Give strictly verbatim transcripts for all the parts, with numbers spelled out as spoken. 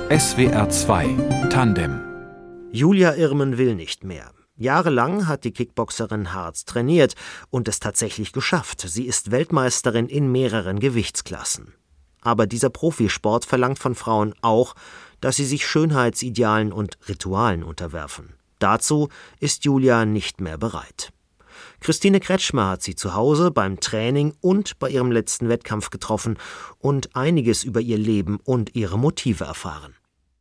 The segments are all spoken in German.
S W R zwei Tandem. Julia Irmen will nicht mehr. Jahrelang hat die Kickboxerin hart trainiert und es tatsächlich geschafft. Sie ist Weltmeisterin in mehreren Gewichtsklassen. Aber dieser Profisport verlangt von Frauen auch, dass sie sich Schönheitsidealen und Ritualen unterwerfen. Dazu ist Julia nicht mehr bereit. Christine Kretschmer hat sie zu Hause beim Training und bei ihrem letzten Wettkampf getroffen und einiges über ihr Leben und ihre Motive erfahren.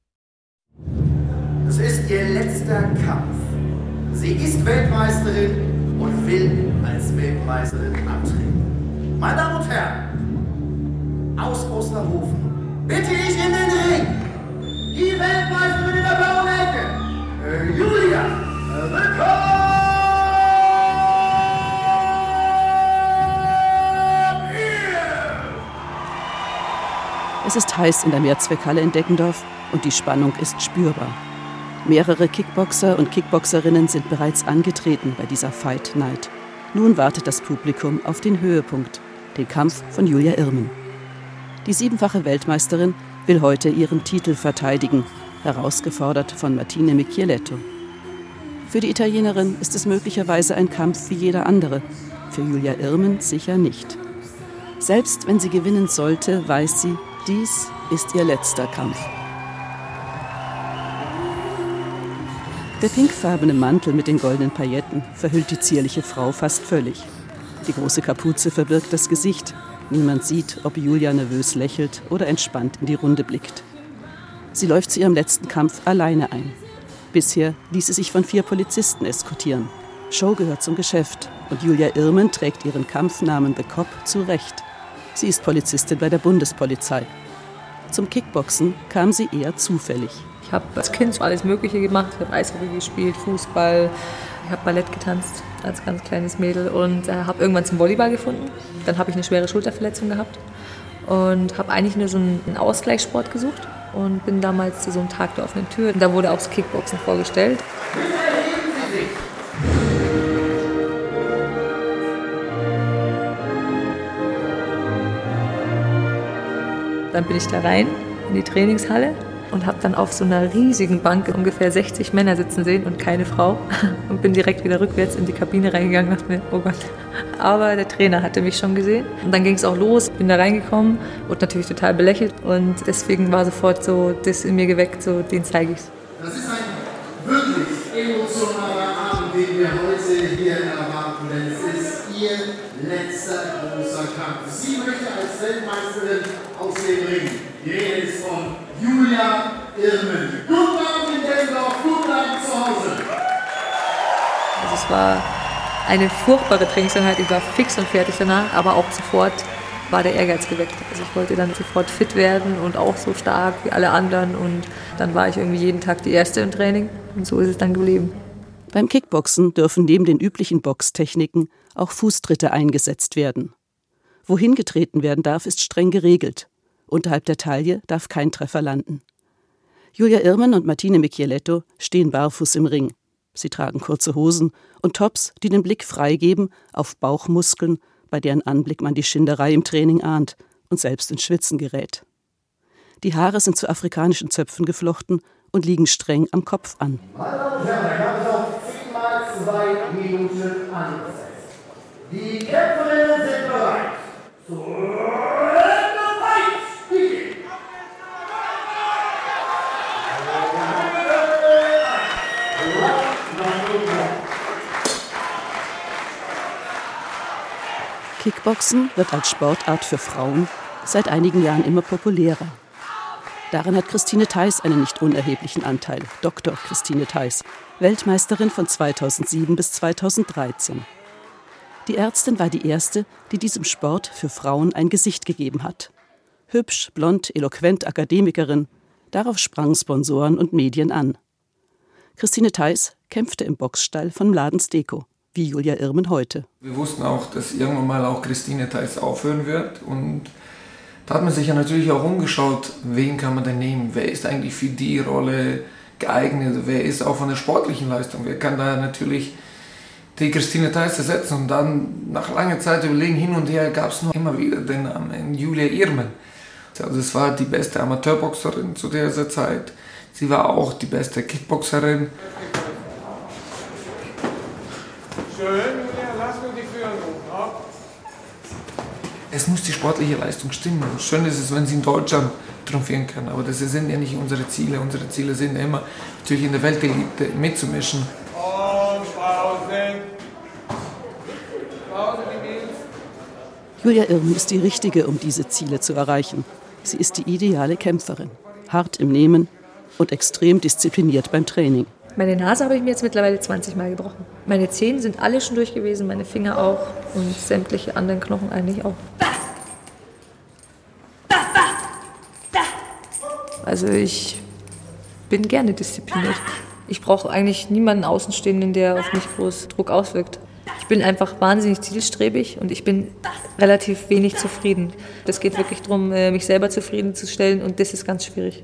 Es ist ihr letzter Kampf. Sie ist Weltmeisterin und will als Weltmeisterin antreten. Meine Damen und Herren, aus Osterhofen bitte ich in den Ring die Weltmeisterin in der blauen Ecke, Julia Irmen. Es ist heiß in der Mehrzweckhalle in Deggendorf und die Spannung ist spürbar. Mehrere Kickboxer und Kickboxerinnen sind bereits angetreten bei dieser Fight Night. Nun wartet das Publikum auf den Höhepunkt, den Kampf von Julia Irmen. Die siebenfache Weltmeisterin will heute ihren Titel verteidigen, herausgefordert von Martine Michieletto. Für die Italienerin ist es möglicherweise ein Kampf wie jeder andere, für Julia Irmen sicher nicht. Selbst wenn sie gewinnen sollte, weiß sie, dies ist ihr letzter Kampf. Der pinkfarbene Mantel mit den goldenen Pailletten verhüllt die zierliche Frau fast völlig. Die große Kapuze verbirgt das Gesicht. Niemand sieht, ob Julia nervös lächelt oder entspannt in die Runde blickt. Sie läuft zu ihrem letzten Kampf alleine ein. Bisher ließ sie sich von vier Polizisten eskortieren. Show gehört zum Geschäft und Julia Irmen trägt ihren Kampfnamen The Cop zu Recht. Sie ist Polizistin bei der Bundespolizei. Zum Kickboxen kam sie eher zufällig. Ich habe als Kind alles Mögliche gemacht. Ich habe Eishockey gespielt, Fußball, ich habe Ballett getanzt als ganz kleines Mädel und äh, habe irgendwann zum Volleyball gefunden. Dann habe ich eine schwere Schulterverletzung gehabt und habe eigentlich nur so einen Ausgleichssport gesucht und bin damals zu so einem Tag der offenen Tür. Und da wurde auch das Kickboxen vorgestellt. Dann bin ich da rein in die Trainingshalle und habe dann auf so einer riesigen Bank ungefähr sechzig Männer sitzen sehen und keine Frau. Und bin direkt wieder rückwärts in die Kabine reingegangen und dachte mir, oh Gott. Aber der Trainer hatte mich schon gesehen. Und dann ging es auch los, bin da reingekommen und natürlich total belächelt. Und deswegen war sofort so das in mir geweckt, so den zeige ich. Das ist ein wirklich emotionaler Abend, den wir heute hier erwarten, denn es ist ihr letzter großer Kampf. Sie möchte als Weltmeisterin aus dem Ring. Die Rede ist von Julia Irmen. Guten Abend in Deggendorf, guten Abend zu Hause. Also es war eine furchtbare Trainingseinheit. Ich war fix und fertig danach, aber auch sofort war der Ehrgeiz geweckt. Also ich wollte dann sofort fit werden und auch so stark wie alle anderen. Und dann war ich irgendwie jeden Tag die Erste im Training. Und so ist es dann geblieben. Beim Kickboxen dürfen neben den üblichen Boxtechniken auch Fußtritte eingesetzt werden. Wohin getreten werden darf, ist streng geregelt. Unterhalb der Taille darf kein Treffer landen. Julia Irmen und Martine Michieletto stehen barfuß im Ring. Sie tragen kurze Hosen und Tops, die den Blick freigeben auf Bauchmuskeln, bei deren Anblick man die Schinderei im Training ahnt und selbst ins Schwitzen gerät. Die Haare sind zu afrikanischen Zöpfen geflochten und liegen streng am Kopf an. Meine Damen und Herren, ich habe es auf zehn mal zwei Minuten angesetzt. Die Kämpferinnen sind bereit. Kickboxen wird als Sportart für Frauen seit einigen Jahren immer populärer. Daran hat Christine Theis einen nicht unerheblichen Anteil. Doktor Christine Theis, Weltmeisterin von zweitausendsieben bis zweitausenddreizehn. Die Ärztin war die erste, die diesem Sport für Frauen ein Gesicht gegeben hat. Hübsch, blond, eloquent, Akademikerin. Darauf sprangen Sponsoren und Medien an. Christine Theis kämpfte im Boxstall von Mladens Deko, wie Julia Irmen heute. Wir wussten auch, dass irgendwann mal auch Christine Theis aufhören wird. Und da hat man sich ja natürlich auch umgeschaut, wen kann man denn nehmen? Wer ist eigentlich für die Rolle geeignet? Wer ist auch von der sportlichen Leistung? Wer kann da natürlich die Christine Theis ersetzen? Und dann nach langer Zeit überlegen, hin und her, gab es noch immer wieder den Namen Julia Irmen. Also es war die beste Amateurboxerin zu dieser Zeit. Sie war auch die beste Kickboxerin. Schön, ja, lass mir die Führung. Ja. Es muss die sportliche Leistung stimmen. Schön ist es, wenn sie in Deutschland triumphieren kann. Aber das sind ja nicht unsere Ziele. Unsere Ziele sind ja immer, natürlich in der Weltelite mitzumischen. Und Pause. Pause, die Mädels. Julia Irmen ist die Richtige, um diese Ziele zu erreichen. Sie ist die ideale Kämpferin. Hart im Nehmen und extrem diszipliniert beim Training. Meine Nase habe ich mir jetzt mittlerweile zwanzig Mal gebrochen. Meine Zähne sind alle schon durch gewesen, meine Finger auch und sämtliche anderen Knochen eigentlich auch. Also ich bin gerne diszipliniert. Ich brauche eigentlich niemanden Außenstehenden, der auf mich groß Druck auswirkt. Ich bin einfach wahnsinnig zielstrebig und ich bin relativ wenig zufrieden. Es geht wirklich darum, mich selber zufriedenzustellen und das ist ganz schwierig.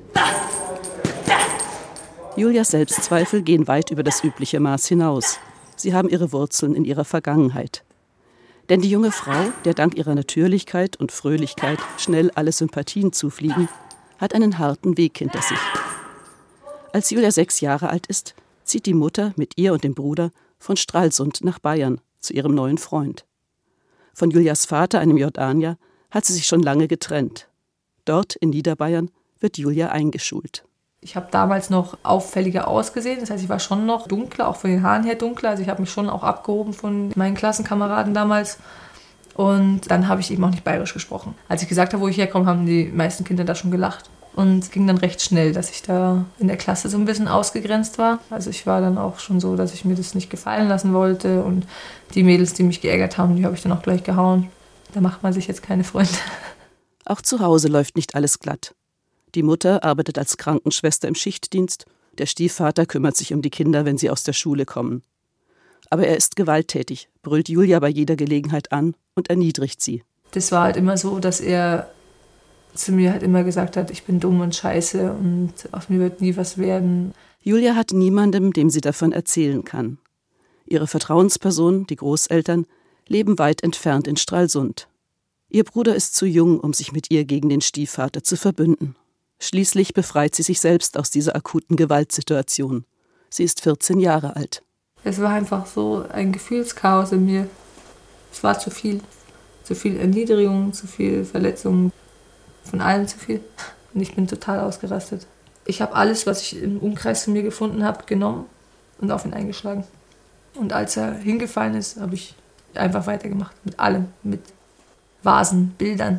Julias Selbstzweifel gehen weit über das übliche Maß hinaus. Sie haben ihre Wurzeln in ihrer Vergangenheit. Denn die junge Frau, der dank ihrer Natürlichkeit und Fröhlichkeit schnell alle Sympathien zufliegen, hat einen harten Weg hinter sich. Als Julia sechs Jahre alt ist, zieht die Mutter mit ihr und dem Bruder von Stralsund nach Bayern zu ihrem neuen Freund. Von Julias Vater, einem Jordanier, hat sie sich schon lange getrennt. Dort in Niederbayern wird Julia eingeschult. Ich habe damals noch auffälliger ausgesehen, das heißt, ich war schon noch dunkler, auch von den Haaren her dunkler. Also ich habe mich schon auch abgehoben von meinen Klassenkameraden damals. Und dann habe ich eben auch nicht bayerisch gesprochen. Als ich gesagt habe, wo ich herkomme, haben die meisten Kinder da schon gelacht. Und es ging dann recht schnell, dass ich da in der Klasse so ein bisschen ausgegrenzt war. Also ich war dann auch schon so, dass ich mir das nicht gefallen lassen wollte. Und die Mädels, die mich geärgert haben, die habe ich dann auch gleich gehauen. Da macht man sich jetzt keine Freunde. Auch zu Hause läuft nicht alles glatt. Die Mutter arbeitet als Krankenschwester im Schichtdienst. Der Stiefvater kümmert sich um die Kinder, wenn sie aus der Schule kommen. Aber er ist gewalttätig, brüllt Julia bei jeder Gelegenheit an und erniedrigt sie. Das war halt immer so, dass er zu mir halt immer gesagt hat, ich bin dumm und scheiße und aus mir wird nie was werden. Julia hat niemandem, dem sie davon erzählen kann. Ihre Vertrauensperson, die Großeltern, leben weit entfernt in Stralsund. Ihr Bruder ist zu jung, um sich mit ihr gegen den Stiefvater zu verbünden. Schließlich befreit sie sich selbst aus dieser akuten Gewaltsituation. Sie ist vierzehn Jahre alt. Es war einfach so ein Gefühlschaos in mir. Es war zu viel. Zu viel Erniedrigung, zu viel Verletzungen. Von allem zu viel. Und ich bin total ausgerastet. Ich habe alles, was ich im Umkreis von mir gefunden habe, genommen und auf ihn eingeschlagen. Und als er hingefallen ist, habe ich einfach weitergemacht. Mit allem. Mit Vasen, Bildern.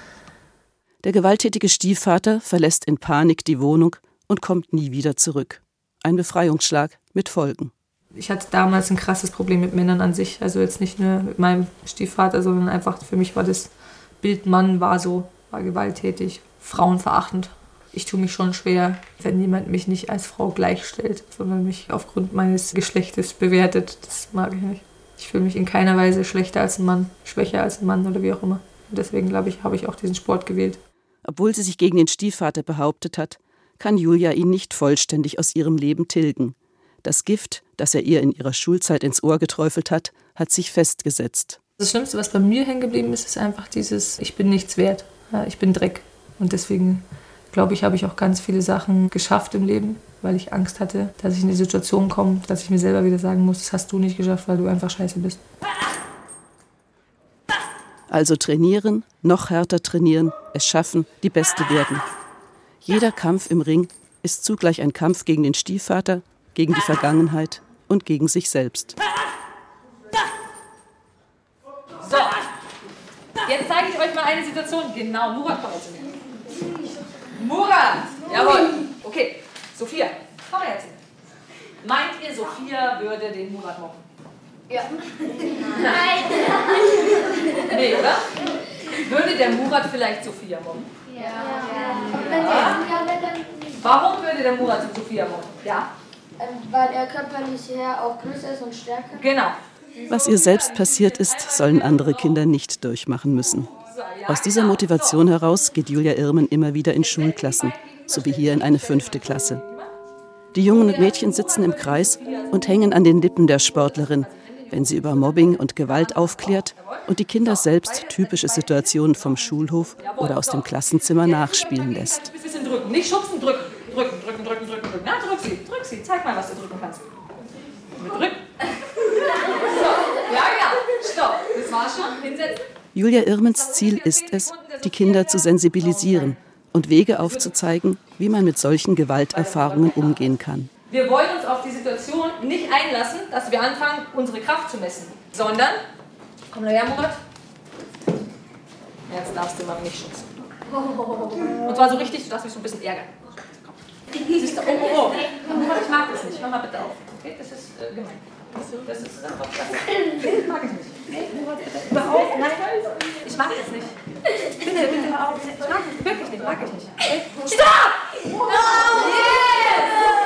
Der gewalttätige Stiefvater verlässt in Panik die Wohnung und kommt nie wieder zurück. Ein Befreiungsschlag mit Folgen. Ich hatte damals ein krasses Problem mit Männern an sich. Also jetzt nicht nur mit meinem Stiefvater, sondern einfach für mich war das Bild Mann war so, war gewalttätig, frauenverachtend. Ich tue mich schon schwer, wenn jemand mich nicht als Frau gleichstellt, sondern mich aufgrund meines Geschlechtes bewertet. Das mag ich nicht. Ich fühle mich in keiner Weise schlechter als ein Mann, schwächer als ein Mann oder wie auch immer. Und deswegen, glaube ich, habe ich auch diesen Sport gewählt. Obwohl sie sich gegen den Stiefvater behauptet hat, kann Julia ihn nicht vollständig aus ihrem Leben tilgen. Das Gift, das er ihr in ihrer Schulzeit ins Ohr geträufelt hat, hat sich festgesetzt. Das Schlimmste, was bei mir hängen geblieben ist, ist einfach dieses, ich bin nichts wert, ich bin Dreck. Und deswegen, glaube ich, habe ich auch ganz viele Sachen geschafft im Leben, weil ich Angst hatte, dass ich in die Situation komme, dass ich mir selber wieder sagen muss, das hast du nicht geschafft, weil du einfach scheiße bist. Also trainieren, noch härter trainieren, es schaffen, die Beste werden. Jeder Kampf im Ring ist zugleich ein Kampf gegen den Stiefvater, gegen die Vergangenheit und gegen sich selbst. So, jetzt zeige ich euch mal eine Situation. Genau, Murat kommt zu mir. Murat! Jawohl. Okay, Sophia, komm her jetzt. Meint ihr, Sophia würde den Murat mobben? Ja. Nein. Nee, oder? Würde der Murat vielleicht Sophia mobben? Ja. Ja. Ja. Warum würde der Murat Sophia mobben? Ja. Weil er körperlich her auch größer ist und stärker. Genau. Was ihr selbst passiert ist, sollen andere Kinder nicht durchmachen müssen. Aus dieser Motivation heraus geht Julia Irmen immer wieder in Schulklassen, so wie hier in eine fünfte Klasse. Die Jungen und Mädchen sitzen im Kreis und hängen an den Lippen der Sportlerin, wenn sie über Mobbing und Gewalt aufklärt und die Kinder selbst typische Situationen vom Schulhof oder aus dem Klassenzimmer nachspielen lässt. Ein bisschen drücken, nicht schubsen, drücken, drücken, drücken, drücken, drücken, drücken. Na, drück sie, drück sie, zeig mal, was du drücken kannst. Drück. So, ja, ja, stopp, das war schon, hinsetzen. Julia Irmens Ziel ist es, die Kinder zu sensibilisieren und Wege aufzuzeigen, wie man mit solchen Gewalterfahrungen umgehen kann. Wir wollen uns auf die Situation nicht einlassen, dass wir anfangen, unsere Kraft zu messen, sondern, komm her, Murat, jetzt darfst du mal nicht schubsen. Und zwar so richtig, du darfst mich so ein bisschen ärgern. Siehst du, oh, oh, oh. Murat, ich mag das nicht, hör mal bitte auf. Okay, das ist äh, gemein. Das ist einfach, das mag ich nicht. Nee, Murat, bitte, überhaupt, nein, ich mag das nicht. Bitte, bitte, hör auf, ich mag das wirklich nicht, mag ich nicht. Okay? Stopp! No! Yes!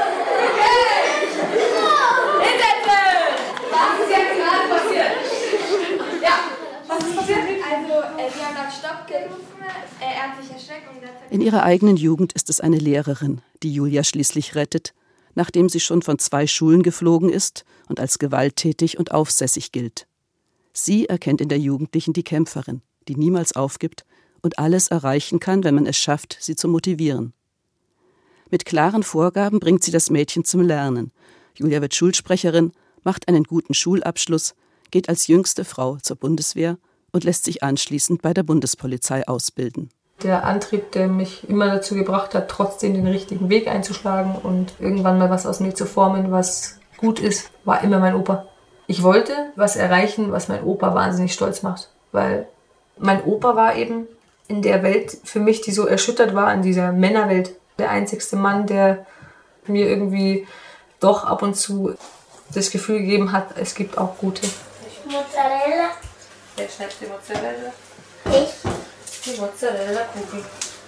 Was ist jetzt gerade passiert? Ja, was ist passiert? Also, äh, sie haben nach Stopp gerufen, äh, er hat sich erschreckt und dann... In ihrer eigenen Jugend ist es eine Lehrerin, die Julia schließlich rettet, nachdem sie schon von zwei Schulen geflogen ist und als gewalttätig und aufsässig gilt. Sie erkennt in der Jugendlichen die Kämpferin, die niemals aufgibt und alles erreichen kann, wenn man es schafft, sie zu motivieren. Mit klaren Vorgaben bringt sie das Mädchen zum Lernen. Julia wird Schulsprecherin, macht einen guten Schulabschluss, geht als jüngste Frau zur Bundeswehr und lässt sich anschließend bei der Bundespolizei ausbilden. Der Antrieb, der mich immer dazu gebracht hat, trotzdem den richtigen Weg einzuschlagen und irgendwann mal was aus mir zu formen, was gut ist, war immer mein Opa. Ich wollte was erreichen, was mein Opa wahnsinnig stolz macht, weil mein Opa war eben in der Welt für mich, die so erschüttert war, in dieser Männerwelt, der einzigste Mann, der mir irgendwie doch ab und zu das Gefühl gegeben hat, es gibt auch gute. Mozzarella. Wer schnappt die Mozzarella? Ich. Die Mozzarella-Kugel.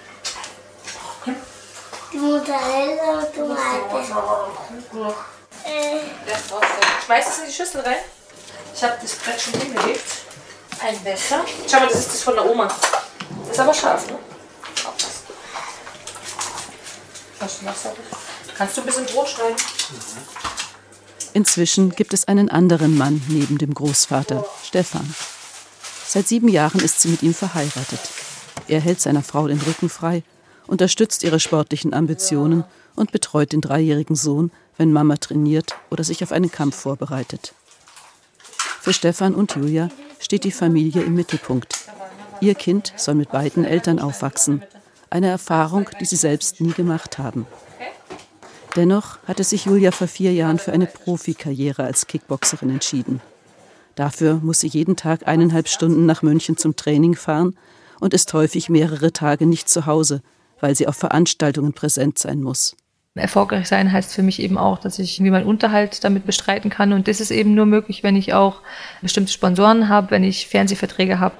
Die Mozzarella und Tomate. Äh. Schmeiß es in die Schüssel rein. Ich habe das Brett schon hingelegt. Ein Messer. Schau mal, das ist das von der Oma. Das ist aber scharf, ne? Kannst du ein bisschen Brot schneiden? Inzwischen gibt es einen anderen Mann neben dem Großvater, Stefan. Seit sieben Jahren ist sie mit ihm verheiratet. Er hält seiner Frau den Rücken frei, unterstützt ihre sportlichen Ambitionen und betreut den dreijährigen Sohn, wenn Mama trainiert oder sich auf einen Kampf vorbereitet. Für Stefan und Julia steht die Familie im Mittelpunkt. Ihr Kind soll mit beiden Eltern aufwachsen. Eine Erfahrung, die sie selbst nie gemacht haben. Dennoch hatte sich Julia vor vier Jahren für eine Profikarriere als Kickboxerin entschieden. Dafür muss sie jeden Tag eineinhalb Stunden nach München zum Training fahren und ist häufig mehrere Tage nicht zu Hause, weil sie auf Veranstaltungen präsent sein muss. Erfolgreich sein heißt für mich eben auch, dass ich meinen Unterhalt damit bestreiten kann. Und das ist eben nur möglich, wenn ich auch bestimmte Sponsoren habe, wenn ich Fernsehverträge habe.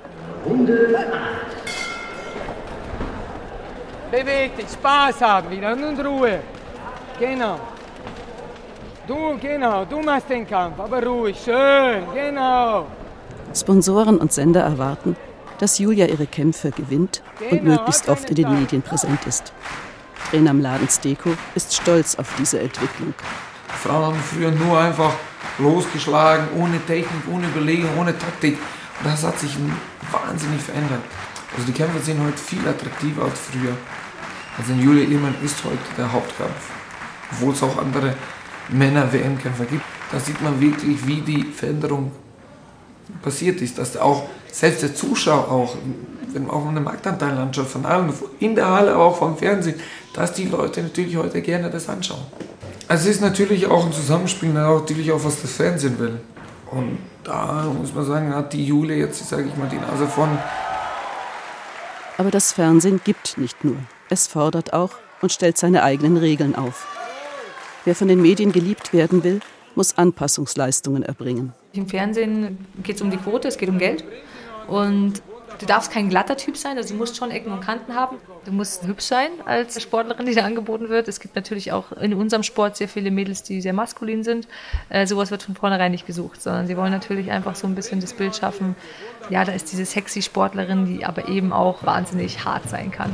Beweg dich, Spaß haben wieder und Ruhe. Genau. Du, genau, du machst den Kampf, aber ruhig, schön, genau. Sponsoren und Sender erwarten, dass Julia ihre Kämpfe gewinnt und möglichst oft in den Medien präsent ist. Trainer Mladen Steko ist stolz auf diese Entwicklung. Die Frauen haben früher nur einfach losgeschlagen, ohne Technik, ohne Überlegung, ohne Taktik. Und das hat sich wahnsinnig verändert. Also die Kämpfer sind heute viel attraktiver als früher. Also in Julia Irmen ist heute der Hauptkampf. Obwohl es auch andere Männer-W M-Kämpfer gibt. Da sieht man wirklich, wie die Veränderung passiert ist. Dass auch selbst der Zuschauer, auch, wenn man auch eine Marktanteil anschaut, von allen, in der Halle, aber auch vom Fernsehen, dass die Leute natürlich heute gerne das anschauen. Also es ist natürlich auch ein Zusammenspiel, natürlich auch, was das Fernsehen will. Und da muss man sagen, hat die Julia jetzt, sage ich mal, die Nase vorn. Aber das Fernsehen gibt nicht nur. Es fordert auch und stellt seine eigenen Regeln auf. Wer von den Medien geliebt werden will, muss Anpassungsleistungen erbringen. Im Fernsehen geht es um die Quote, es geht um Geld. Und du darfst kein glatter Typ sein, also du musst schon Ecken und Kanten haben. Du musst hübsch sein als Sportlerin, die da angeboten wird. Es gibt natürlich auch in unserem Sport sehr viele Mädels, die sehr maskulin sind. Äh, sowas wird von vornherein nicht gesucht, sondern sie wollen natürlich einfach so ein bisschen das Bild schaffen. Ja, da ist diese sexy Sportlerin, die aber eben auch wahnsinnig hart sein kann.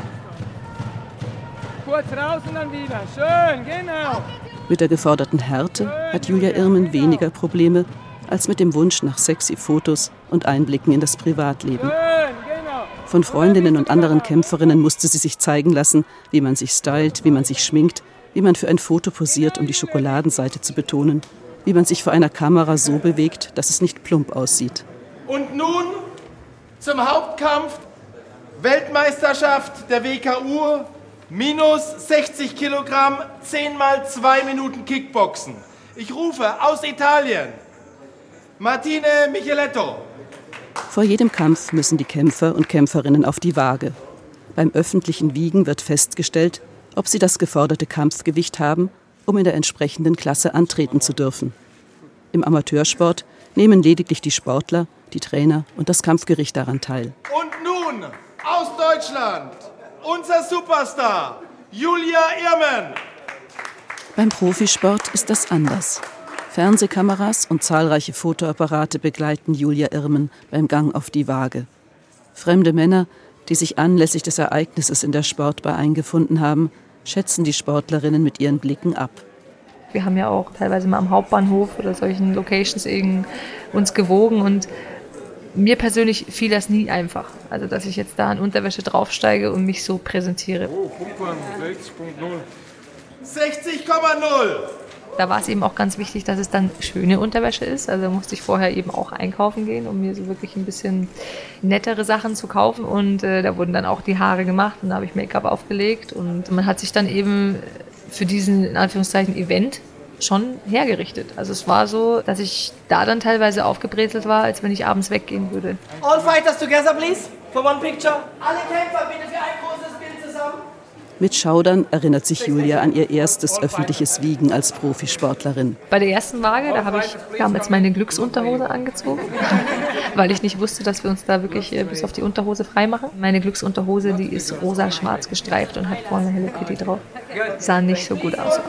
Kurz raus und dann wieder. Schön, genau. Mit der geforderten Härte hat Julia Irmen weniger Probleme als mit dem Wunsch nach sexy Fotos und Einblicken in das Privatleben. Von Freundinnen und anderen Kämpferinnen musste sie sich zeigen lassen, wie man sich stylt, wie man sich schminkt, wie man für ein Foto posiert, um die Schokoladenseite zu betonen, wie man sich vor einer Kamera so bewegt, dass es nicht plump aussieht. Und nun zum Hauptkampf, Weltmeisterschaft der W K U, minus sechzig Kilogramm, zehn mal zwei Minuten Kickboxen. Ich rufe aus Italien, Martine Micheletto. Vor jedem Kampf müssen die Kämpfer und Kämpferinnen auf die Waage. Beim öffentlichen Wiegen wird festgestellt, ob sie das geforderte Kampfgewicht haben, um in der entsprechenden Klasse antreten zu dürfen. Im Amateursport nehmen lediglich die Sportler, die Trainer und das Kampfgericht daran teil. Und nun aus Deutschland, unser Superstar, Julia Irmen. Beim Profisport ist das anders. Fernsehkameras und zahlreiche Fotoapparate begleiten Julia Irmen beim Gang auf die Waage. Fremde Männer, die sich anlässlich des Ereignisses in der Sportbar eingefunden haben, schätzen die Sportlerinnen mit ihren Blicken ab. Wir haben ja auch teilweise mal am Hauptbahnhof oder solchen Locations eben uns gewogen und mir persönlich fiel das nie einfach. Also, dass ich jetzt da in Unterwäsche draufsteige und mich so präsentiere. Oh, guck mal, sechzig Komma null. Da war es eben auch ganz wichtig, dass es dann schöne Unterwäsche ist. Also musste ich vorher eben auch einkaufen gehen, um mir so wirklich ein bisschen nettere Sachen zu kaufen. Und äh, da wurden dann auch die Haare gemacht und da habe ich Make-up aufgelegt. Und man hat sich dann eben für diesen, in Anführungszeichen, Event schon hergerichtet. Also es war so, dass ich da dann teilweise aufgebrezelt war, als wenn ich abends weggehen würde. All fighters together, please, for one picture. Alle Kämpfer bitte für ein großes Bild zusammen. Mit Schaudern erinnert sich Julia an ihr erstes öffentliches Wiegen als Profisportlerin. Bei der ersten Waage, da habe ich damals meine Glücksunterhose angezogen, weil ich nicht wusste, dass wir uns da wirklich bis auf die Unterhose freimachen. Meine Glücksunterhose, die ist rosa-schwarz gestreift und hat vorne Hello Kitty drauf. Sah nicht so gut aus.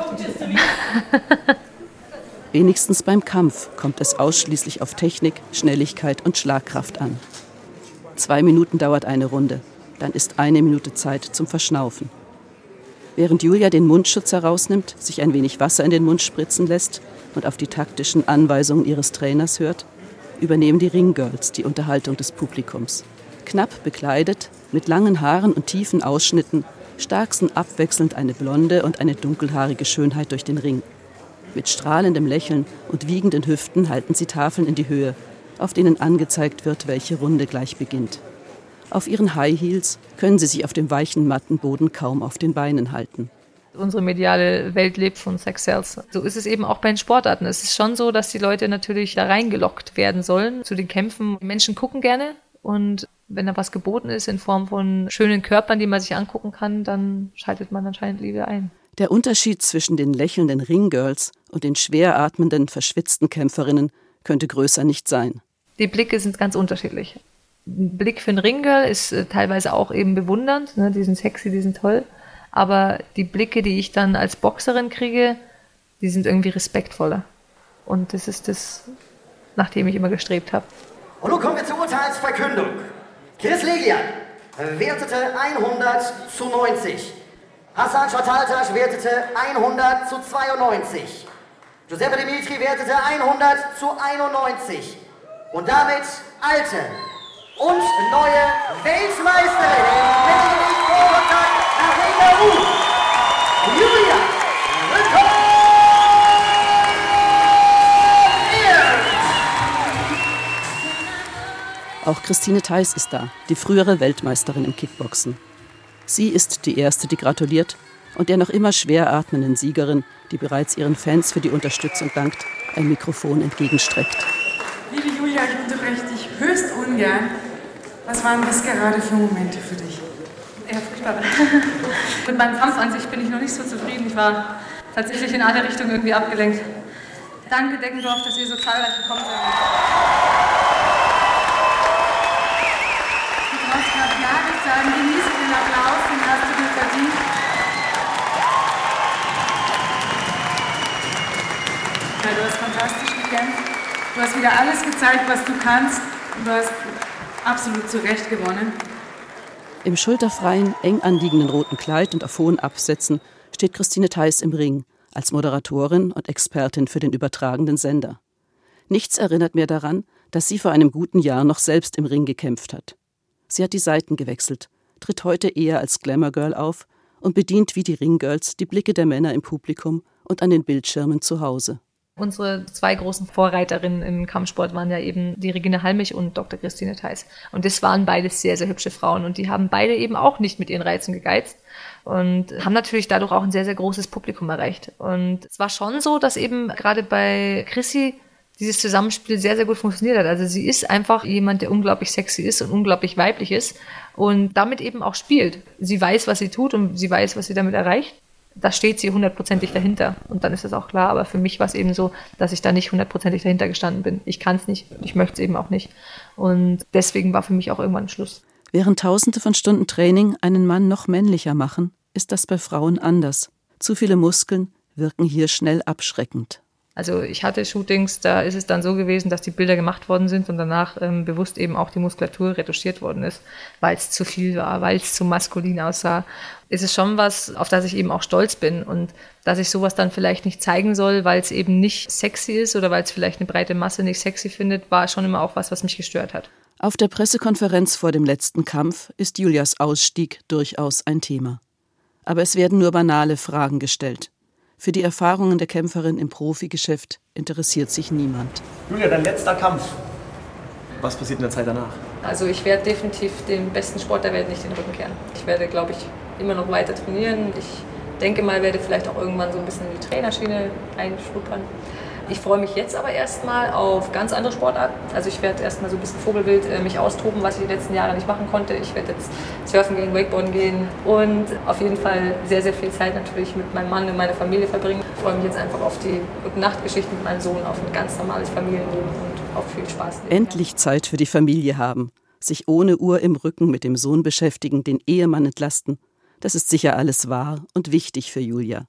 Wenigstens beim Kampf kommt es ausschließlich auf Technik, Schnelligkeit und Schlagkraft an. Zwei Minuten dauert eine Runde, dann ist eine Minute Zeit zum Verschnaufen. Während Julia den Mundschutz herausnimmt, sich ein wenig Wasser in den Mund spritzen lässt und auf die taktischen Anweisungen ihres Trainers hört, übernehmen die Ringgirls die Unterhaltung des Publikums. Knapp bekleidet, mit langen Haaren und tiefen Ausschnitten, starksen abwechselnd eine blonde und eine dunkelhaarige Schönheit durch den Ring. Mit strahlendem Lächeln und wiegenden Hüften halten sie Tafeln in die Höhe, auf denen angezeigt wird, welche Runde gleich beginnt. Auf ihren High Heels können sie sich auf dem weichen Mattenboden kaum auf den Beinen halten. Unsere mediale Welt lebt von Sex Sales. So ist es eben auch bei den Sportarten. Es ist schon so, dass die Leute natürlich da reingelockt werden sollen zu den Kämpfen. Die Menschen gucken gerne und wenn da was geboten ist in Form von schönen Körpern, die man sich angucken kann, dann schaltet man anscheinend lieber ein. Der Unterschied zwischen den lächelnden Ringgirls und den schwer atmenden, verschwitzten Kämpferinnen könnte größer nicht sein. Die Blicke sind ganz unterschiedlich. Ein Blick für ein Ringgirl ist äh, teilweise auch eben bewundernd, ne? Die sind sexy, die sind toll. Aber die Blicke, die ich dann als Boxerin kriege, die sind irgendwie respektvoller. Und das ist das, nach dem ich immer gestrebt habe. Und nun kommen wir zur Urteilsverkündung. Chris Legian wertete hundert zu neunzig. Hassan Shataltash wertete hundert zu zweiundneunzig. Giuseppe Dimitri wertete hundert zu einundneunzig. Und damit alte und neue Weltmeisterin im Weltgewicht-Vorkontakt nach W K U, Julia Irmen. Auch Christine Theis ist da, die frühere Weltmeisterin im Kickboxen. Sie ist die Erste, die gratuliert und der noch immer schwer atmenden Siegerin, die bereits ihren Fans für die Unterstützung dankt, ein Mikrofon entgegenstreckt. Liebe Julia, ich unterbreche dich höchst ungern. Was waren das gerade für Momente für dich? Ja, furchtbar. Mit meinem Kampf an sich bin ich noch nicht so zufrieden. Ich war tatsächlich in alle Richtungen irgendwie abgelenkt. Danke, Deggendorf, dass ihr so zahlreich gekommen seid. Du brauchst gerade ja nicht sagen, genieße den Applaus, den hast du dir verdient. Ja, du hast fantastisch gekämpft. Du hast wieder alles gezeigt, was du kannst. Und du hast absolut zu Recht gewonnen. Im schulterfreien, eng anliegenden roten Kleid und auf hohen Absätzen steht Christine Theis im Ring als Moderatorin und Expertin für den übertragenden Sender. Nichts erinnert mehr daran, dass sie vor einem guten Jahr noch selbst im Ring gekämpft hat. Sie hat die Seiten gewechselt, tritt heute eher als Glamour-Girl auf und bedient wie die Ringgirls die Blicke der Männer im Publikum und an den Bildschirmen zu Hause. Unsere zwei großen Vorreiterinnen im Kampfsport waren ja eben die Regine Halmich und Doktor Christine Theis. Und das waren beides sehr, sehr hübsche Frauen. Und die haben beide eben auch nicht mit ihren Reizen gegeizt und haben natürlich dadurch auch ein sehr, sehr großes Publikum erreicht. Und es war schon so, dass eben gerade bei Chrissy dieses Zusammenspiel sehr, sehr gut funktioniert hat. Also sie ist einfach jemand, der unglaublich sexy ist und unglaublich weiblich ist und damit eben auch spielt. Sie weiß, was sie tut und sie weiß, was sie damit erreicht. Da steht sie hundertprozentig dahinter und dann ist das auch klar. Aber für mich war es eben so, dass ich da nicht hundertprozentig dahinter gestanden bin. Ich kann es nicht, ich möchte es eben auch nicht. Und deswegen war für mich auch irgendwann Schluss. Während Tausende von Stunden Training einen Mann noch männlicher machen, ist das bei Frauen anders. Zu viele Muskeln wirken hier schnell abschreckend. Also ich hatte Shootings, da ist es dann so gewesen, dass die Bilder gemacht worden sind und danach ähm, bewusst eben auch die Muskulatur retuschiert worden ist, weil es zu viel war, weil es zu maskulin aussah. Es ist schon was, auf das ich eben auch stolz bin und dass ich sowas dann vielleicht nicht zeigen soll, weil es eben nicht sexy ist oder weil es vielleicht eine breite Masse nicht sexy findet, war schon immer auch was, was mich gestört hat. Auf der Pressekonferenz vor dem letzten Kampf ist Julias Ausstieg durchaus ein Thema. Aber es werden nur banale Fragen gestellt. Für die Erfahrungen der Kämpferin im Profigeschäft interessiert sich niemand. Julia, dein letzter Kampf. Was passiert in der Zeit danach? Also ich werde definitiv den besten Sport der Welt nicht den Rücken kehren. Ich werde, glaube ich, immer noch weiter trainieren. Ich denke mal, werde vielleicht auch irgendwann so ein bisschen in die Trainerschiene einschnuppern. Ich freue mich jetzt aber erstmal auf ganz andere Sportarten. Also ich werde erstmal so ein bisschen Vogelwild äh, mich austoben, was ich die letzten Jahre nicht machen konnte. Ich werde jetzt surfen gehen, Wakeboarden gehen und auf jeden Fall sehr, sehr viel Zeit natürlich mit meinem Mann und meiner Familie verbringen. Ich freue mich jetzt einfach auf die Gute-Nacht-Geschichten mit meinem Sohn, auf ein ganz normales Familienleben und auf viel Spaß. Endlich Zeit für die Familie haben, sich ohne Uhr im Rücken mit dem Sohn beschäftigen, den Ehemann entlasten. Das ist sicher alles wahr und wichtig für Julia.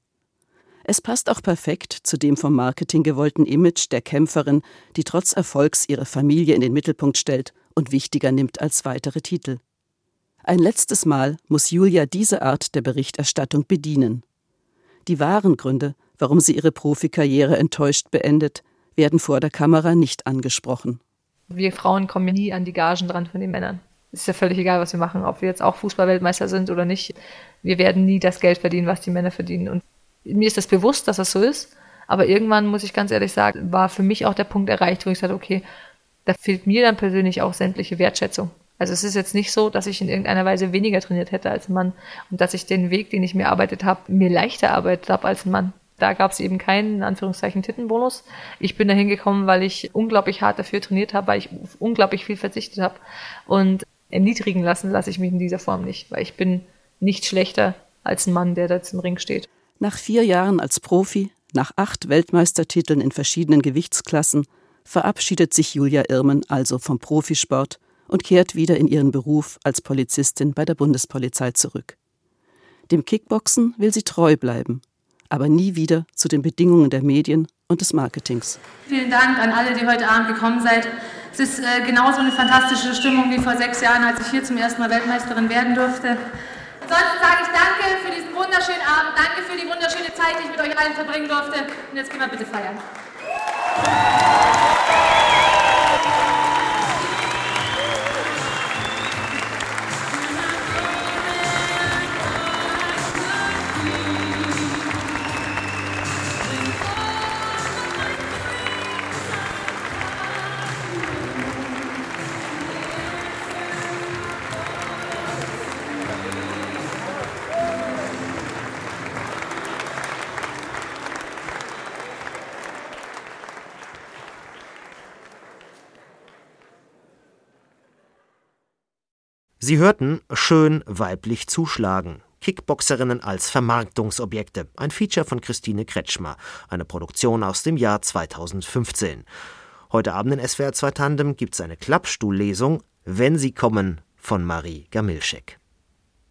Es passt auch perfekt zu dem vom Marketing gewollten Image der Kämpferin, die trotz Erfolgs ihre Familie in den Mittelpunkt stellt und wichtiger nimmt als weitere Titel. Ein letztes Mal muss Julia diese Art der Berichterstattung bedienen. Die wahren Gründe, warum sie ihre Profikarriere enttäuscht beendet, werden vor der Kamera nicht angesprochen. Wir Frauen kommen ja nie an die Gagen dran von den Männern. Es ist ja völlig egal, was wir machen, ob wir jetzt auch Fußballweltmeister sind oder nicht. Wir werden nie das Geld verdienen, was die Männer verdienen. Und mir ist das bewusst, dass das so ist, aber irgendwann, muss ich ganz ehrlich sagen, war für mich auch der Punkt erreicht, wo ich sagte, okay, da fehlt mir dann persönlich auch sämtliche Wertschätzung. Also es ist jetzt nicht so, dass ich in irgendeiner Weise weniger trainiert hätte als ein Mann und dass ich den Weg, den ich mir erarbeitet habe, mir leichter erarbeitet habe als ein Mann. Da gab es eben keinen, in Anführungszeichen, Tittenbonus. Ich bin da hingekommen, weil ich unglaublich hart dafür trainiert habe, weil ich unglaublich viel verzichtet habe und erniedrigen lassen lasse ich mich in dieser Form nicht, weil ich bin nicht schlechter als ein Mann, der da jetzt im Ring steht. Nach vier Jahren als Profi, nach acht Weltmeistertiteln in verschiedenen Gewichtsklassen, verabschiedet sich Julia Irmen also vom Profisport und kehrt wieder in ihren Beruf als Polizistin bei der Bundespolizei zurück. Dem Kickboxen will sie treu bleiben, aber nie wieder zu den Bedingungen der Medien und des Marketings. Vielen Dank an alle, die heute Abend gekommen seid. Es ist äh, genauso eine fantastische Stimmung wie vor sechs Jahren, als ich hier zum ersten Mal Weltmeisterin werden durfte. Ansonsten sage ich danke für diesen wunderschönen Abend, danke für die wunderschöne Zeit, die ich mit euch allen verbringen durfte. Und jetzt gehen wir bitte feiern. Sie hörten Schön weiblich zuschlagen. Kickboxerinnen als Vermarktungsobjekte. Ein Feature von Christine Kretschmer. Eine Produktion aus dem Jahr zweitausendfünfzehn. Heute Abend in S W R zwei Tandem gibt es eine Klappstuhllesung, Wenn sie kommen, von Marie Gamilschek.